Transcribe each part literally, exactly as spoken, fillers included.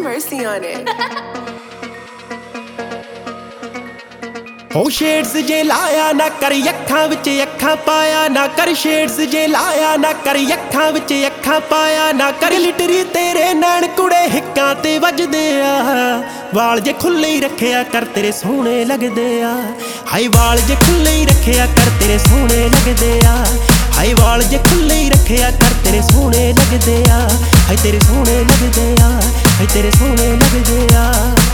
mercy on it. हो shades जे लाया ना कर अखां विच अखां पाया ना कर शेड्स जे लाया ना कर अखां विच अखां पाया ना कर लिटरी तेरे नैन कुड़े हिक्कां ते वजदे आ वाल जे खुले ही रखिया कर तेरे सोहणे लगदे आ हाय वाल जे खुले ही रखिया कर तेरे सोहणे लगदे आ हाय वाल जे खुले ही रखिया कर तेरे सोहणे लगदे आ हाय तेरे सोहणे लगदे आ हाय तेरे सोहणे लगदे आ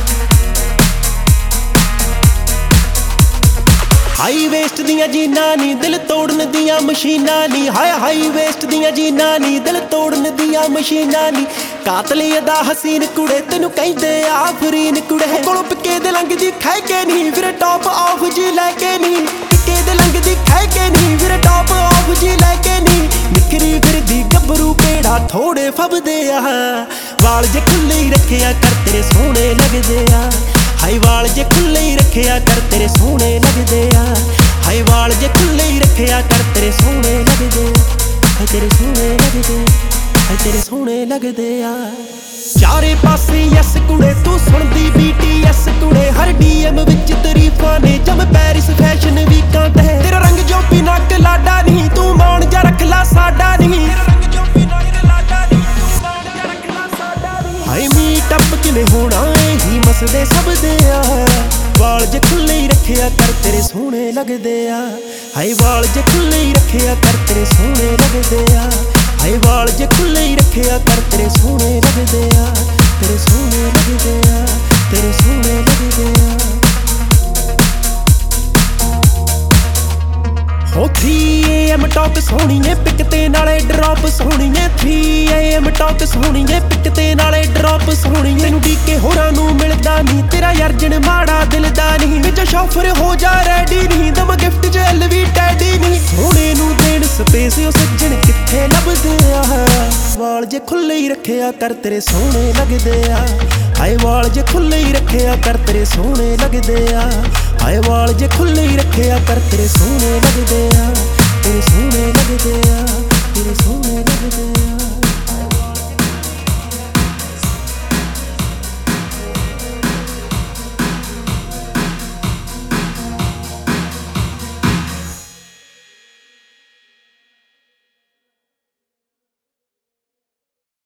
हाई वेस्ट दियां जीना नी दिल तोड़न दियां मशीना नी हाय हाई वेस्ट दियां जीना नी दिल तोड़न दियां मशीना नी कातल अदा हसीन कुड़े तेनू कहंदे आफरीन कुड़े कोलों पिके दे लंघदी खाए के नी फिर टॉप ऑफ जी लैके नी पिके दे लंघदी खाए के नी फिर टॉप ऑफ जी लैके नी निखरी फिरदी गबरू पेड़ा थोड़े फबदे आ वाल जे खुले ही रखिया कर तेरे सोहणे लगदे आ हाय वाल जे खुले ही रखिया कर तेरे सोहणे लगदे आ हाय वाल जे खुले ही रखिया कर तेरे सोहणे लगदे हाय तेरे सोहणे लगदे हाय तेरे सोहणे लगदे आ चारे पासे यस कुड़े तू सुनदी बीटीएस कुड़े हर डीएम विच तारीफां ने जम पेरिस फैशन वीकां ते तेरा रंग जो पिनक लाडा नहीं तू मान जा रख ला साडा नहीं हाय मीट अप किवें होना ही मसदे सब दे आ वाल जे खुले ही रखिया कर तेरे सोहणे लगदे आ हाय वाल जे खुले ही रखिया कर तेरे सोहणे लगदे आ हाय वाल जे खुले ही रखिया कर तेरे सोहणे लगदे आ तेरे सोहणे लगदे आ तेरे सोहणे लगदे आ हो थ्री ए एम टॉक सोहणीए पिकते नाले ड्रॉप सोहणीए थ्री ए एम टॉक सोहणीए पिकते नाले ड्रॉप सोहणीए तैनू डीके होरां नू मिलदा नहीं तेरा अर्जन माड़ा दिल दा नहीं विच शॉफर हो जा रेडी नहीं दम गिफ्ट च एलवी टैडी नहीं सोहणे नू देण स्पेस ओ सज्जन किथे लभदे आ वाल जे खुले ही रखिया कर तेरे सोहणे लगदे आ हाय वाल जे खुले ही रखिया कर तेरे सोहणे लगदे आ हाय वाल जे खुले ही रखिया कर तेरे सोहणे लगदे आ तेरे सोहणे लगदे आ तेरे सोहणे लगदे आ।